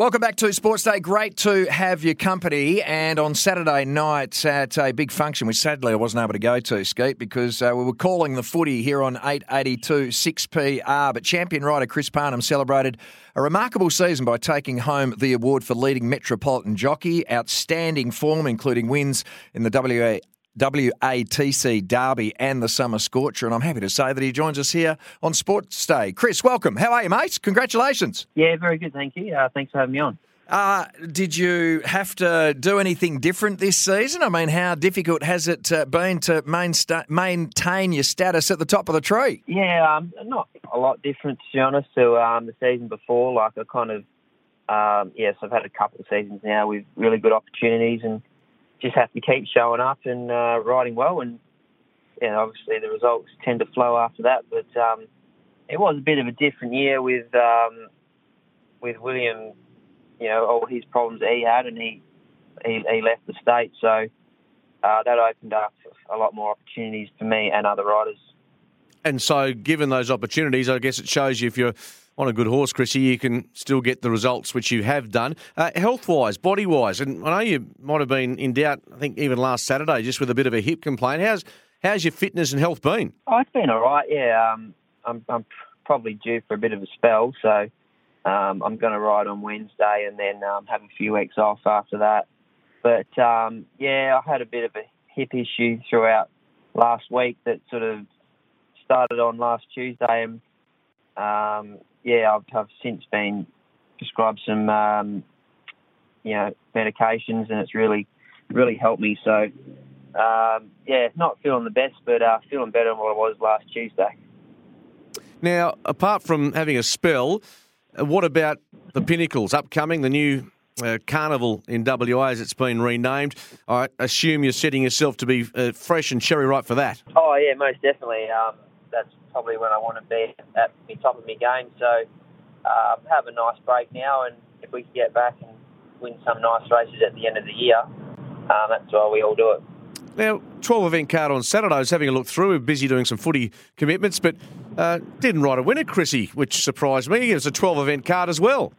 Welcome back to Sports Day. Great to have your company. And on Saturday night at a big function, which sadly I wasn't able to go to, Skeet, because we were calling the footy here on 882 6PR. But champion rider Chris Parnham celebrated a remarkable season by taking home the award for leading Metropolitan jockey. Outstanding form, including wins in the WATC Derby and the Summer Scorcher, and I'm happy to say that he joins us here on Sports Day. Chris, welcome. How are you, mate? Congratulations. Yeah, very good, thank you. Thanks for having me on. Did you have to do anything different this season? I mean, how difficult has it been to maintain your status at the top of the tree? Yeah, not a lot different, to be honest, to the season before. Like, I kind of, so I've had a couple of seasons now with really good opportunities and just have to keep showing up and riding well, and obviously the results tend to flow after that. But it was a bit of a different year with William, all his problems that he had, and he left the state, so that opened up a lot more opportunities for me and other riders. And so, given those opportunities, I guess it shows you if you're on a good horse, Chrissy, you can still get the results which you have done. Health-wise, body-wise, and I know you might have been in doubt, I think even last Saturday, just with a bit of a hip complaint. How's your fitness and health been? Oh, it's been all right, yeah. I'm probably due for a bit of a spell, so I'm going to ride on Wednesday and then have a few weeks off after that. But, I had a bit of a hip issue throughout last week that sort of started on last Tuesday, and I've since been prescribed some, medications, and it's really, really helped me. So, not feeling the best, but feeling better than what I was last Tuesday. Now, apart from having a spell, what about the Pinnacles upcoming, the new carnival in WA as it's been renamed? I assume you're setting yourself to be fresh and cherry ripe for that. Oh, yeah, most definitely. That's probably when I want to be at the top of my game. So have a nice break now, and if we can get back and win some nice races at the end of the year, that's why we all do it. Now, 12 event card on Saturday. I was having a look through. We're busy doing some footy commitments, but didn't ride a winner, Chrissy, which surprised me. It was a 12 event card as well.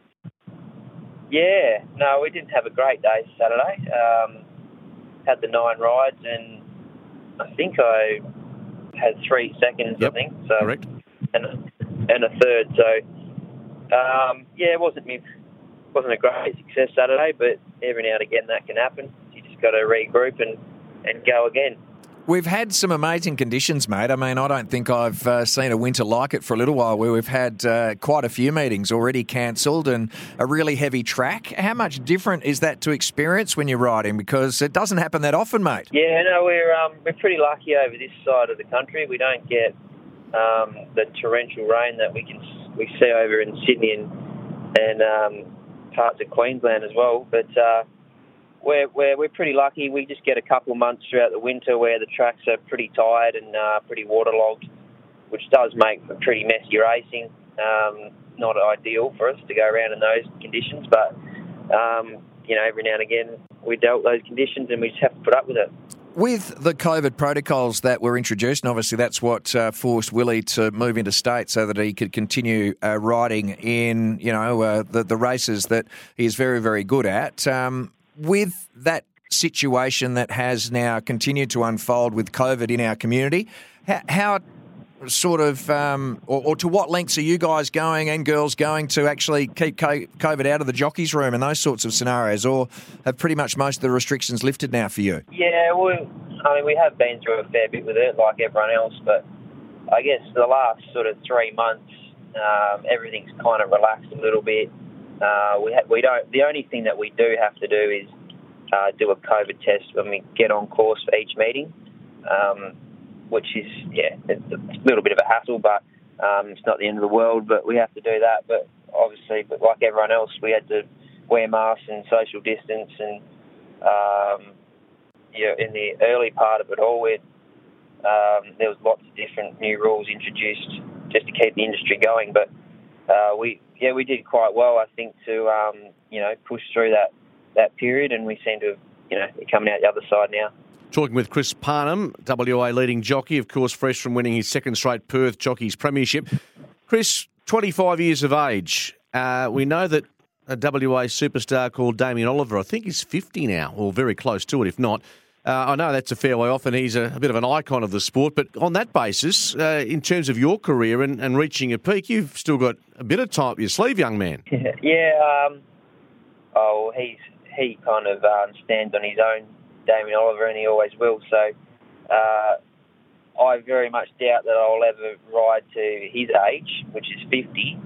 Yeah, no, we didn't have a great day Saturday. Had the 9 rides, and I think I had 3 seconds, yep, I think. So, correct. And a third. So, it wasn't a great success Saturday, but every now and again that can happen. You just got to regroup and go again. We've had some amazing conditions, mate. I mean, I don't think I've seen a winter like it for a little while, where we've had quite a few meetings already cancelled and a really heavy track. How much different is that to experience when you're riding? Because it doesn't happen that often, mate. Yeah, no, we're pretty lucky over this side of the country. We don't get the torrential rain that we see over in Sydney and parts of Queensland as well. But we're pretty lucky. We just get a couple of months throughout the winter where the tracks are pretty tired and pretty waterlogged, which does make for pretty messy racing. Not ideal for us to go around in those conditions, but every now and again we dealt those conditions and we just have to put up with it. With the COVID protocols that were introduced, and obviously that's what forced Willie to move into state so that he could continue riding in, the races that he is very, very good at. With that situation that has now continued to unfold with COVID in our community, how sort of, or to what lengths are you guys going and girls going to actually keep COVID out of the jockey's room and those sorts of scenarios, or have pretty much most of the restrictions lifted now for you? Yeah, we have been through a fair bit with it, like everyone else, but I guess the last sort of 3 months, everything's kind of relaxed a little bit. We don't. The only thing that we do have to do is do a COVID test when we get on course for each meeting, which is it's a little bit of a hassle, but it's not the end of the world. But we have to do that. But obviously, like everyone else, we had to wear masks and social distance, and in the early part of it all, there was lots of different new rules introduced just to keep the industry going, but. We did quite well, I think, to push through that period, and we seem to be coming out the other side now. Talking with Chris Parnham, WA leading jockey, of course, fresh from winning his second straight Perth Jockeys Premiership. Chris, 25 years of age. We know that a WA superstar called Damien Oliver. I think he's 50 now, or very close to it, if not. I know that's a fair way off, and he's a bit of an icon of the sport. But on that basis, in terms of your career and reaching a peak, you've still got a bit of time up your sleeve, young man. Yeah. He kind of stands on his own, Damien Oliver, and he always will. So I very much doubt that I'll ever ride to his age, which is 50,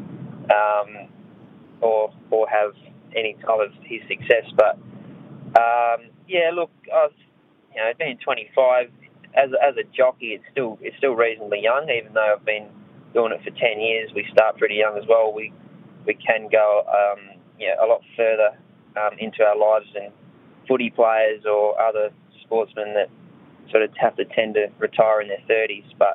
or have any type of his success. But look, being 25 as a jockey, it's still reasonably young. Even though I've been doing it for 10 years, we start pretty young as well. We can go a lot further into our lives than footy players or other sportsmen that sort of have to tend to retire in their 30s. But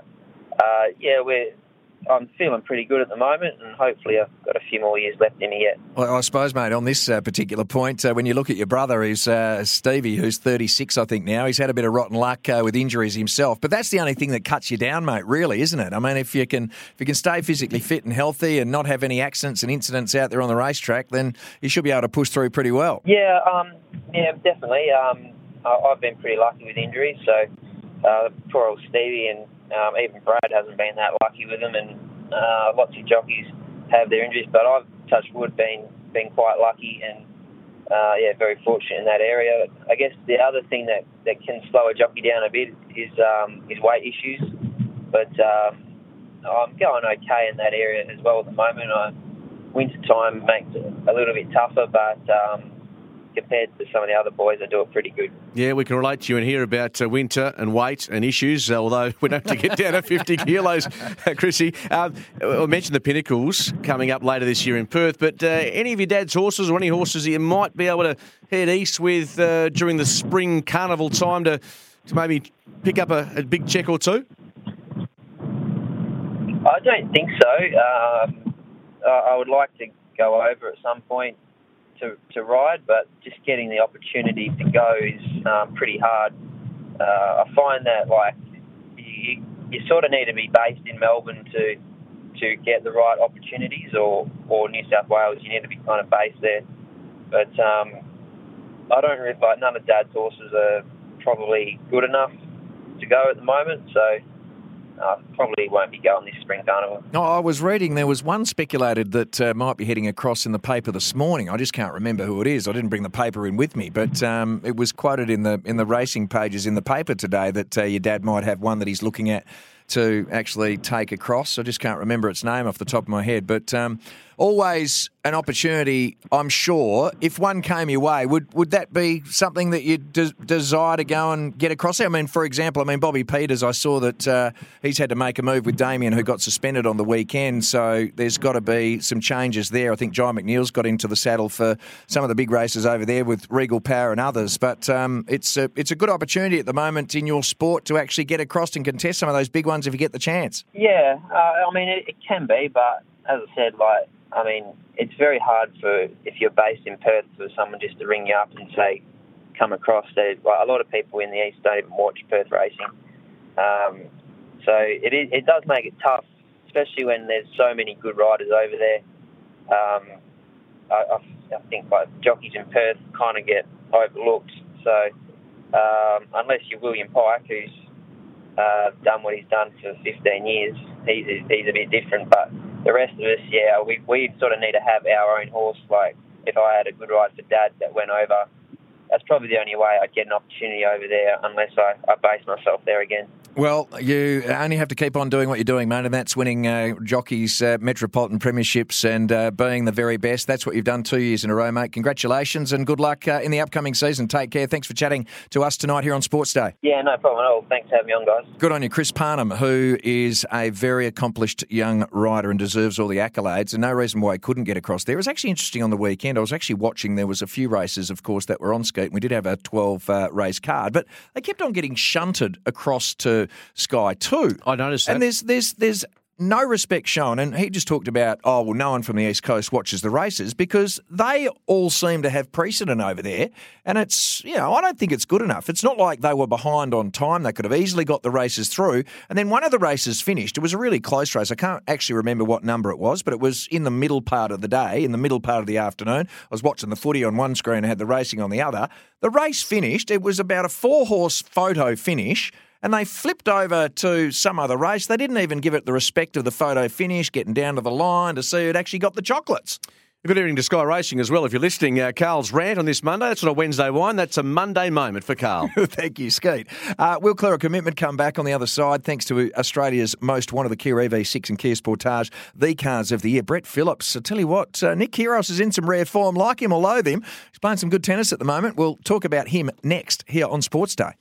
I'm feeling pretty good at the moment, and hopefully I've got a few more years left in me yet. Well, I suppose, mate, on this particular point, when you look at your brother, who's Stevie, who's 36, I think now, he's had a bit of rotten luck with injuries himself. But that's the only thing that cuts you down, mate, really, isn't it? I mean, if you can stay physically fit and healthy and not have any accidents and incidents out there on the racetrack, then you should be able to push through pretty well. Yeah, definitely. I've been pretty lucky with injuries, so poor old Stevie and even Brad hasn't been that lucky with them, and lots of jockeys have their injuries, but I've, touched wood, been quite lucky and very fortunate in that area. I guess the other thing that can slow a jockey down a bit is weight issues, but I'm going okay in that area as well at the moment. Winter time makes it a little bit tougher, but compared to some of the other boys, I do it pretty good. Yeah, we can relate to you and hear about winter and weight and issues, although we don't have to get down to 50 kilos, Chrissy. I mentioned the Pinnacles coming up later this year in Perth, but any of your dad's horses or any horses that you might be able to head east with during the spring carnival time to maybe pick up a big check or two? I don't think so. I would like to go over at some point to ride, but just getting the opportunity to go is pretty hard. I find that you sort of need to be based in Melbourne to get the right opportunities, or New South Wales, you need to be kind of based there. But I don't really, none of Dad's horses are probably good enough to go at the moment, so I probably won't be going this spring carnival. Oh, I was reading there was one speculated that might be heading across in the paper this morning. I just can't remember who it is. I didn't bring the paper in with me, but it was quoted in the racing pages in the paper today that your dad might have one that he's looking at to actually take across. I just can't remember its name off the top of my head, but always an opportunity, I'm sure. If one came your way, would that be something that you desire to go and get across there? I mean, for example, Bobby Peters, I saw that he's had to make a move with Damien, who got suspended on the weekend, so there's got to be some changes there. I think John McNeil's got into the saddle for some of the big races over there with Regal Power and others, but it's a good opportunity at the moment in your sport to actually get across and contest some of those big ones if you get the chance. Yeah, it can be, but as I said, it's very hard if you're based in Perth for someone just to ring you up and say, come across. A lot of people in the East don't even watch Perth racing. So it does make it tough, especially when there's so many good riders over there. I think jockeys in Perth kind of get overlooked. So unless you're William Pike, who's done what he's done for 15 years, he's a bit different, but the rest of us, we sort of need to have our own horse. Like, if I had a good ride for Dad that went over, that's probably the only way I'd get an opportunity over there, unless I base myself there again. Well, you only have to keep on doing what you're doing, mate, and that's winning jockeys, metropolitan premierships and being the very best. That's what you've done 2 years in a row, mate. Congratulations and good luck in the upcoming season. Take care. Thanks for chatting to us tonight here on Sports Day. Yeah, no problem at all. Thanks for having me on, guys. Good on you. Chris Parnham, who is a very accomplished young rider and deserves all the accolades, and no reason why he couldn't get across there. It was actually interesting on the weekend. I was actually watching. There was a few races, of course, that were on skeet. We did have a 12-race card, but they kept on getting shunted across to Sky 2. I noticed that. And there's no respect shown. And he just talked about, oh, well, no one from the East Coast watches the races because they all seem to have precedent over there. And it's, I don't think it's good enough. It's not like they were behind on time. They could have easily got the races through. And then one of the races finished. It was a really close race. I can't actually remember what number it was, but it was in the middle part of the day, in the middle part of the afternoon. I was watching the footy on one screen and had the racing on the other. The race finished. It was about a 4-horse photo finish. And they flipped over to some other race. They didn't even give it the respect of the photo finish, getting down to the line to see who'd actually got the chocolates. Good evening to Sky Racing as well. If you're listening, Carl's rant on this Monday, that's not a Wednesday wine, that's a Monday moment for Carl. Thank you, Skeet. Will Clear a Commitment come back on the other side thanks to Australia's most wanted, the Kia EV6 and Kia Sportage, the cars of the year. Brett Phillips, I tell you what, Nick Kyrgios is in some rare form. Like him or loathe him, he's playing some good tennis at the moment. We'll talk about him next here on Sports Day.